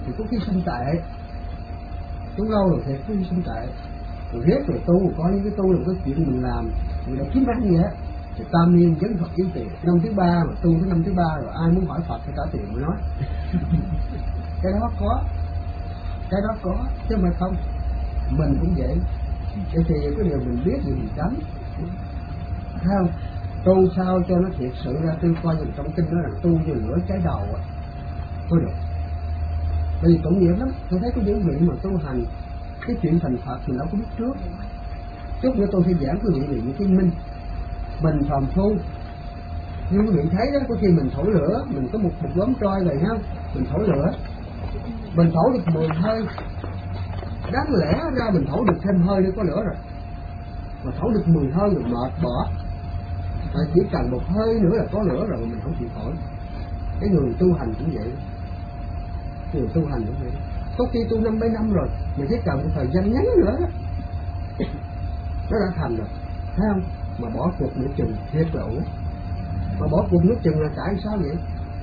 thì có khi sinh tệ, tu lâu rồi thiệt có khi sinh tệ. Rồi riết rồi tu, có những cái tu là cái chuyện mình làm mình đã kiếm ăn gì hết, thì tam niên vấn Phật kiếm tiền. Năm thứ 3 mà tu tới năm thứ 3 rồi ai muốn hỏi Phật phải trả tiền mới nói. Cái đó có, chứ mà không. Mình cũng vậy. Vậy thì cái điều mình biết gì mình tránh, thấy không? Tu sao cho nó thiệt sự ra, tôi coi trong kinh đó là tu như lửa cháy đầu á mới được. Bởi vì tội nghiệp lắm. Tôi thấy có những vị mà tu hành cái chuyện thành Phật mình đâu có biết trước. Chút nữa tôi sẽ giảng quý vị về những cái minh mình phàm phu. Nhưng quý vị thấy đó, có khi mình thổi lửa, mình có một đốm tro rồi ha, mình thổi lửa, mình thổi được 10 hơi, đáng lẽ ra mình thổi được thêm hơi để có lửa rồi, mà thổi được 10 hơi rồi mệt bỏ. Mà chỉ cần một hơi nữa là có lửa rồi mà mình không chịu thổi. Cái người tu hành cũng vậy, người tu hành cũng vậy. Có khi tu 50 năm rồi mà chỉ cần một thời gian ngắn nữa đó, nó đã thành rồi, thấy không? Mà bỏ cuộc nửa chừng thiệt là ổn. Mà bỏ cuộc nửa chừng là tại sao vậy?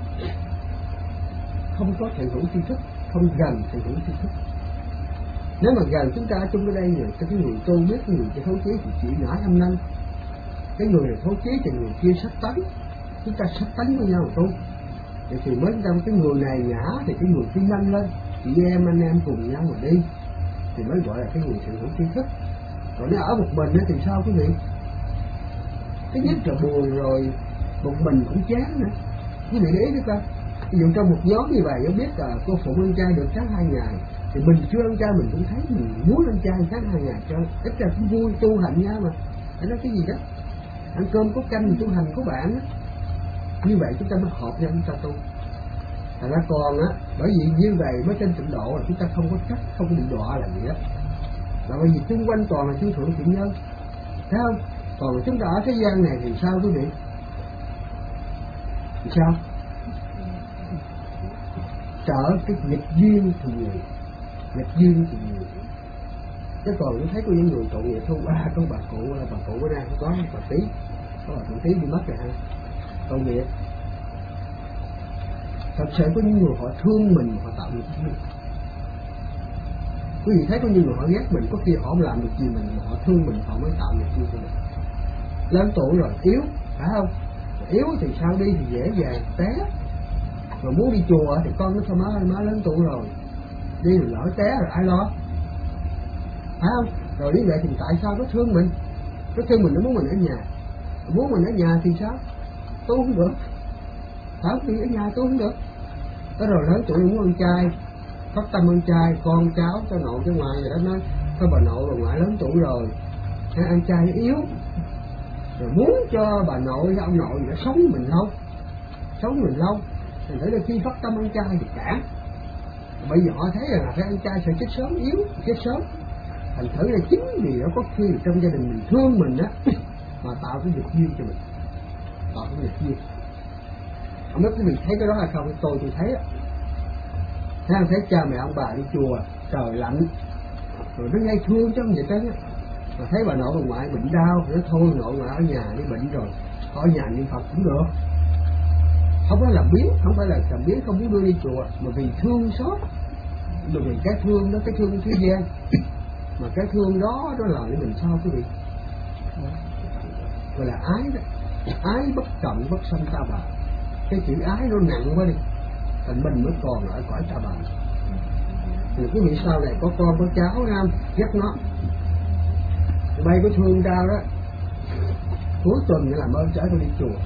Không có thầy hữu tri thức, không gần thầy hữu tri thức. Nếu mà gần chúng ta chung ở đây rồi, cho cái người tu biết cái người cho thấu chí thì chỉ ngã âm năm. Cái người này thấu chí thì người kia sách tánh, chúng ta sách tánh với nhau mà tu. Vậy thì mới trong cái người này ngã thì cái người kia nhanh lên, chị em anh em cùng nhau mà đi thì mới gọi là cái người thầy hữu tri thức. Còn nếu ở một mình thì sao quý vị? Thứ nhất là buồn rồi, một mình cũng chán nữa. Quý vị để ý được không? Ví dụ trong một nhóm như vậy, biết là cô Phụng ăn chay được tháng 2 ngày, thì mình chưa ăn chay mình cũng thấy mình muốn ăn chay tháng 2 ngày cho ít ra cũng vui, tu hành nhau mà. Phải nói cái gì đó, ăn cơm có canh mình tu hành có bạn á. Như vậy chúng ta mới hợp nhau, chúng ta tu. Thành ra còn á, bởi vì như vậy mới trên trình độ là chúng ta không có trách, không có bị đọa là gì đó. Là bởi vì xung quanh toàn là thiên thượng thiện nhân, thấy không? Còn chúng ta ở thế gian này thì sao quý vị? Thì sao? Trở cái nghịch duyên thì nhiều, nghịch duyên thì nhiều. Chứ còn tôi thấy có những người tội nghiệp không? Có bà cụ bữa nay không có bà Tí, có bà Thượng Tí đi mất rồi ha, tội nghiệp. Thật sự có những người họ thương mình, họ tạo nghiệp duyên. Quý vị thấy có những người họ ghét mình, có khi họ không làm được gì mình, mà họ thương mình, họ mới tạo nghiệp duyên cho mình. Lớn tuổi rồi yếu, phải không? Yếu thì sao đi thì dễ dàng té. Rồi muốn đi chùa thì con nó sao má lớn tuổi rồi, đi rồi lỡ té rồi ai lo, phải không? Rồi như vậy thì tại sao nó thương mình? Nó thương mình, nó muốn mình ở nhà. Muốn mình ở nhà thì sao? Tu không được, phải không? Đi ở nhà tu không được. Tới rồi lớn tuổi muốn ăn chay, phát tâm ăn chay, con cháu cho nội cho ngoại rồi đó nói thôi bà nội bà ngoại lớn tuổi rồi, ăn chay yếu. Rồi muốn cho bà nội hay ông nội để sống mình lâu, thì thấy là khi phát tâm ăn chay thì cản. Bây giờ họ thấy là phải ăn chay sẽ chết sớm, yếu chết sớm. Thành thử là chính vì đó có khi trong gia đình mình thương mình á mà tạo cái nghiệp duyên cho mình, tạo cái nghiệp duyên. Không biết quý vị thấy cái đó là không? Tôi thấy á, thấy cha mẹ ông bà đi chùa trời lạnh rồi nó ngay thương cho ông vậy đó. Mà thấy bà nội bà ngoại bệnh đau thì nó thôi nội ngoại ở nhà đi bệnh rồi, ở nhà niệm Phật cũng được. Không phải làm biến, không phải là làm biến không muốn đưa đi chùa, mà vì thương xót, mà vì cái thương đó, cái thương thế gian. Mà cái thương đó là để mình sao quý vị? Gọi là ái đó. Ái bất trọng bất sanh ta bà. Cái chữ ái nó nặng quá đi, thành mình mới còn ở cõi ta bà. Thì quý vị sau này có con có cháu không? Ghét nó, bay có thương tao đó, cuối tuần làm ơn chở tôi đi chùa.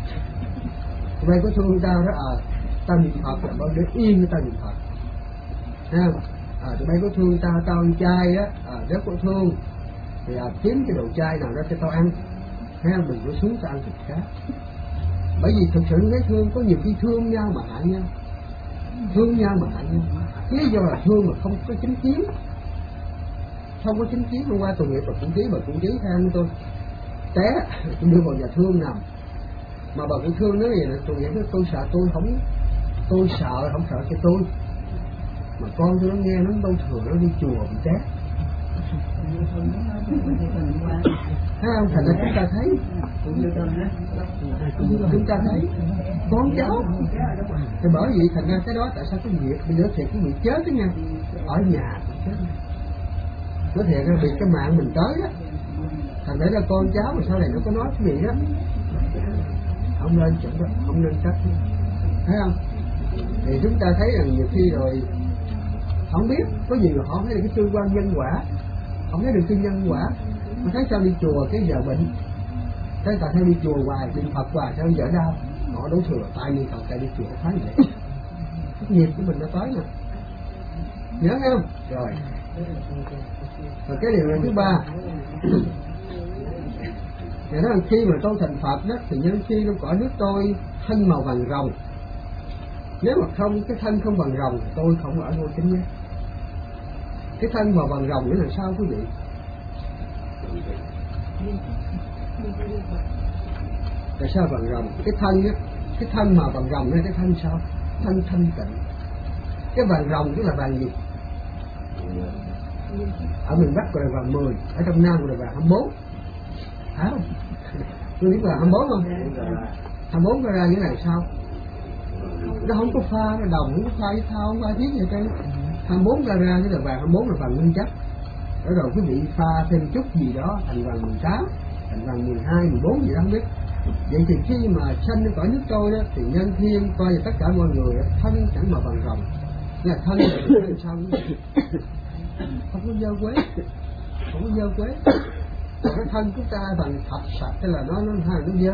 Bay có thương tao đó, tao niệm Phật làm ơn để yên cho tao niệm Phật, thấy không? Tụi bay có thương tao, tao ăn chay á, rất có thương, thì kiếm cái đồ chay nào đó cho tao ăn, thấy không? Đừng có xuống tao ăn thịt khác. Bởi vì thực sự cái thương có nhiều khi thương nhau mà hại nhau, thương nhau mà hại nhau. Lý do là thương mà không có chính kiến, không có chính kiến. Hôm qua tôi nghiệp bà cụ Trí than tôi té, tôi đưa vào nhà thương nằm, mà bà cụ thương nói vậy là tôi nghĩ tôi sợ, tôi sợ không sợ cho tôi, mà con tôi nó nghe nó đâu thừa nó đi chùa bị té. thấy không? Thành ra chúng ta thấy con cháu thì bởi vì thành ra cái đó tại sao cái nghiệp bây giờ thiệt cái bị chết đó nha, ở nhà chết có thiệt là bị cái mạng mình tới đó, thành ra là con cháu mà sau này nó có nói cái gì đó không nên chửi đó, không nên trách, thấy không? Thì chúng ta thấy rằng nhiều khi rồi không biết có gì mà họ thấy được cái tương quan nhân quả, không thấy được cái nhân quả, mà thấy sao đi chùa cái giờ bệnh, thấy tại sao đi chùa hoài, đi Phật hoài sao giờ đau, họ đổ thừa tại vì cầu tại đi chùa thấy vậy, cái nghiệp của mình nó tới nè, nhớ nghe không? Rồi cái điều này thứ ba, thì đó là khi mà tôi thành Phật đó thì nhân khi trong cõi nước tôi thân màu vàng rồng, nếu mà không cái thân không bằng rồng thì tôi không ở ngôi chánh giác. Cái thân màu vàng rồng nữa là sao quý vị? Tại sao vàng rồng? Cái thân á, cái thân màu vàng rồng này cái thân sao? Thân thanh tịnh. Cái vàng rồng tức là vàng gì? Ở miền Bắc gọi là vàng 10, ở trong Nam gọi là vàng 24. Hả? Tôi biết là 24 không? 24 ra như này sao? Nó không có pha, nó đồng không có pha với thao, không pha thiết gì trơn. 24 ra cái là vàng 24 là vàng nguyên chất. Đó rồi quý vị pha thêm chút gì đó thành vàng 18, thành vàng 12, 14 gì đó không biết. Vậy thì khi mà sanh ở cõi nước tôi đó thì nhân thiên coi tất cả mọi người thân chẳng mà vàng rồng. Là thân là sao? Không có dơ quế, không có dơ quế. Còn cái thân chúng ta bằng thật sạch tức là nó dơ.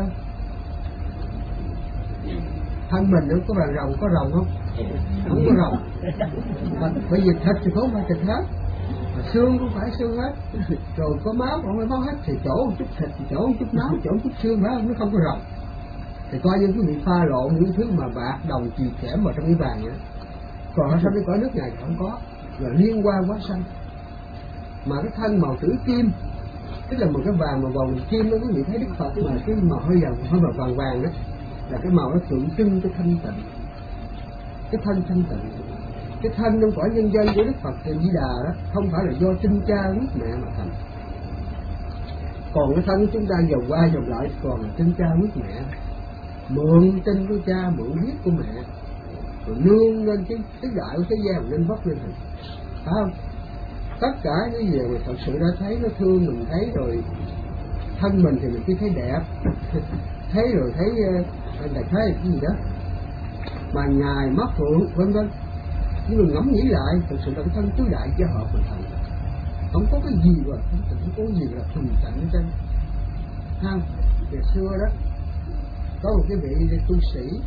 Thân mình nó có vàng rồng, có rồng không? Không có rồng. Bởi vì thịt thì không phải thịt hết, mà xương cũng phải xương hết, rồi có máu cũng phải máu hết, thì chỗ một chút thịt, thì chỗ một chút máu, chỗ một chút xương phải không? Nó không có rồng. Thì coi như quý vị pha lộn những thứ mà bạc đồng chì kẽm vào trong cái vàng vậy. Còn ở trong cái cõi nước này thì không có, là liên quan quá xanh. Mà cái thân màu tử kim, tức là một cái vàng mà vòng kim đó, quý vị thấy Đức Phật mà cái màu hơi vàng vàng đó là cái màu nó tượng trưng cái thanh tịnh, cái thân thanh tịnh. Cái thân trong cõi nhân dân của Đức Phật Di Đà đó không phải là do sinh cha huyết mẹ mà thành. Còn cái thân của chúng ta dòng qua dòng lại còn là sinh cha huyết mẹ, mượn tinh của cha, mượn huyết của mẹ, rồi nương lên cái đại của thế gian nên vóc lên hình, phải không? Tất cả cái gì mà thật sự đã thấy nó thương mình thấy rồi, thân mình thì mình chỉ thấy đẹp thấy rồi thấy đại khái cái gì đó, mà ngài mắt phượng vân vân, nhưng mà ngẫm nghĩ lại thật sự là cái thân tứ đại gia hợp mình thành, không có cái gì mà không có gì là thuần tịnh chân. Ha, ngày xưa đó có một cái vị tu sĩ,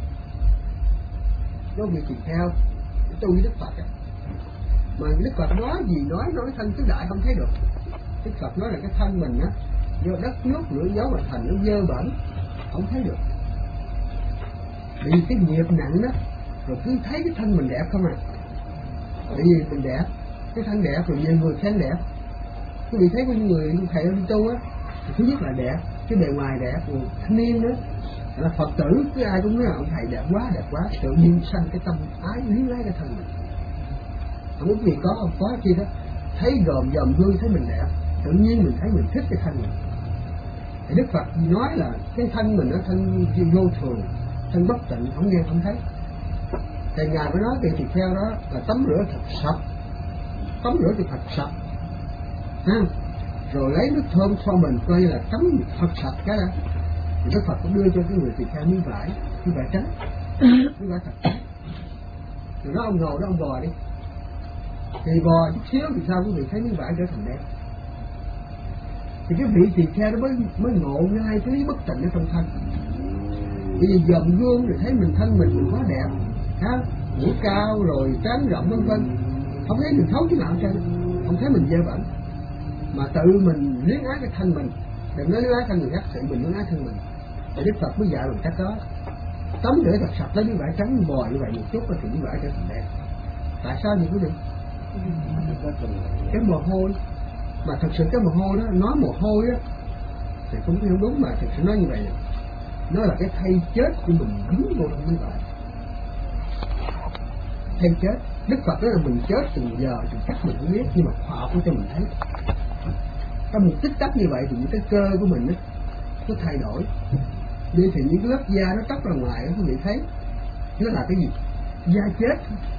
có vị tỳ kheo tu với Đức Phật á, mà Đức Phật nói gì nói thân tứ đại không thấy được. Đức Phật nói là cái thân mình á do đất nước lửa dấu mà thành, nó dơ bẩn không thấy được, bị cái nghiệp nặng đó, rồi cứ thấy cái thân mình đẹp không à, bởi vì mình đẹp, cái thân đẹp rồi nhiều người khen đẹp. Quý vị thấy có những người thầy đi tu á, thì thứ nhất là đẹp, cái bề ngoài đẹp, rồi thanh niên nữa, là Phật tử cứ ai cũng nói là ông thầy đẹp quá, tự nhiên sanh cái tâm ái luyến lấy cái thân mình. Không có gì có chi đó, thấy gồm dòm gương thấy mình đẹp, tự nhiên mình thấy mình thích cái thân mình. Thì Đức Phật nói là cái thân mình nó thân vô thường, thân bất tịnh, không nghe không thấy. Thì ngài mới nói thì theo đó là tắm rửa thật sạch, tắm rửa thì thật sạch, ha, rồi lấy nước thơm cho mình coi như là tắm thật sạch cái đó. Thì Đức Phật cũng đưa cho cái người tỳ kheo miếng vải trắng, miếng vải thật trắng, rồi đó ông ngồi đó ông bò đi, thì bò chút xíu thì sao quý vị thấy miếng vải trở thành đen. Thì cái vị tỳ kheo đó mới ngộ ngay cái lý bất tịnh ở trong thân. Bởi vì dòm gương rồi thấy mình thân mình quá đẹp, ha, mũi cao rồi trán rộng vân vân, không thấy mình xấu chứ nào trơn, không thấy mình dơ bẩn, mà tự mình luyến ái cái thân mình, đừng nói luyến ái thân người khác, tự mình luyến ái thân mình. Thì Đức Phật mới dạy bằng cách đó, tắm rửa thật sạch lấy miếng vải trắng bò như vậy một chút thì miếng vải trở thành đẹp. Tại sao vậy quý vị? Cái mồ hôi, mà thật sự cái mồ hôi đó, nói mồ hôi á thì cũng không đúng, mà thật sự nói như vậy này, nó là cái thay chết của mình dính vô trong miếng vải. Thay chết, Đức Phật nói là mình chết từng giờ từng khắc mình không biết, nhưng mà khoa học cho mình thấy. Trong một tích tắc như vậy thì những cái cơ của mình nó thay đổi. Vậy thì những lớp da nó tróc ra ngoài quý vị thấy nó là cái gì? Da chết.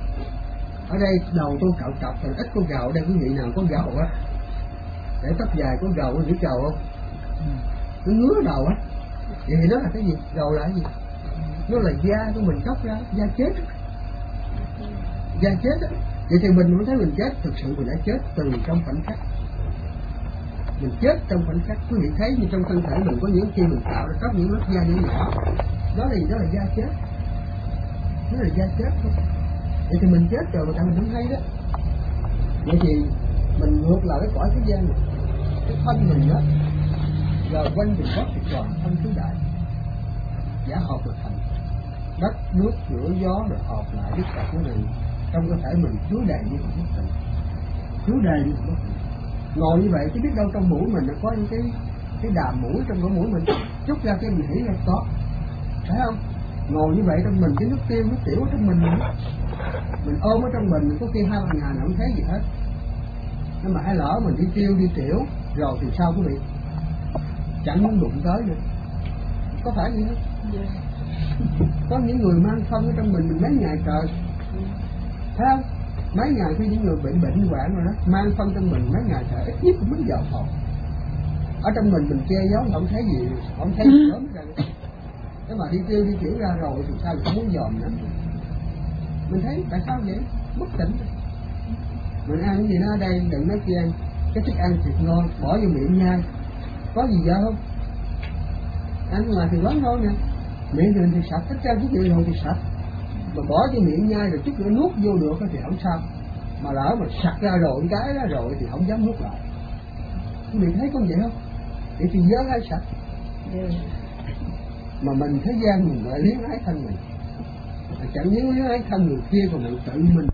Ở đây đầu tôi cạo trọc thành ít con gầu. Ở đây quý vị nào có gầu á, để tóc dài có gầu, có giữ gầu không? Nó ngứa đầu á. Vậy thì nó là cái gì? Gầu là cái gì? Nó là da của mình tróc ra, da chết. Da chết á. Vậy thì mình muốn thấy mình chết, thực sự mình đã chết từ trong khoảnh khắc. Mình chết trong khoảnh khắc. Quý vị thấy như trong thân thể mình có những khi mình tạo ra tróc những lớp da nhỏ nhỏ, đó là gì? Đó là da chết. Nó là da chết thôi. Vậy thì mình chết rồi mà tại mình không thấy đó. Vậy thì mình ngược lại cái cõi thế gian này, cái thân mình đó giờ quanh mình gót thì toàn thân tứ đại giả hợp là thành. Đất, nước, lửa, gió rồi hợp lại tất cả cái này trong cơ thể mình chứa đầy như một bất tịnh, chứa đầy như một bất tịnh. Ngồi như vậy chứ biết đâu trong mũi mình nó có những cái đàm mũi trong cái mũi mình chút ra cái mình nghĩ là có, phải không? Ngồi như vậy trong mình cái nước tiêu nước tiểu trong mình ôm ở trong mình có khi 2-3 ngày không thấy gì hết. Nhưng mà ai lỡ mình đi tiêu đi tiểu rồi thì sao quý vị? Chẳng muốn đụng tới nữa. Có phải gì hết? Có những người mang phân ở trong mình mấy ngày trời, thấy không? Mấy ngày khi những người bệnh hoạn rồi đó mang phân trong mình mấy ngày trời ít nhất cũng mấy giờ thôi. Ở trong mình che giấu không thấy gì, không thấy gì lớn ra. Nếu mà đi tiêu đi tiểu ra rồi thì sao cũng muốn dòm nữa. Mình thấy tại sao vậy? Bất tỉnh. Mình ăn cái gì nó ở đây đừng nói chi ăn. Cái thức ăn thiệt ngon, bỏ vô miệng nhai. Có gì dơ không? Ăn ngoài thì quán thôi nè. Miệng mình thì sạch, tất cả cái gì rồi thì sạch. Mà bỏ vô miệng nhai rồi chút nữa nuốt vô được thì không sao. Mà lỡ mà sạch ra rồi cái đó rồi thì không dám nuốt lại. Quý vị thấy con vậy không? Vậy thì dơ hay sạch? Mà mình thế gian mình lại liếng ái thân mình, chẳng liếng ái thân người kia, còn mình tự mình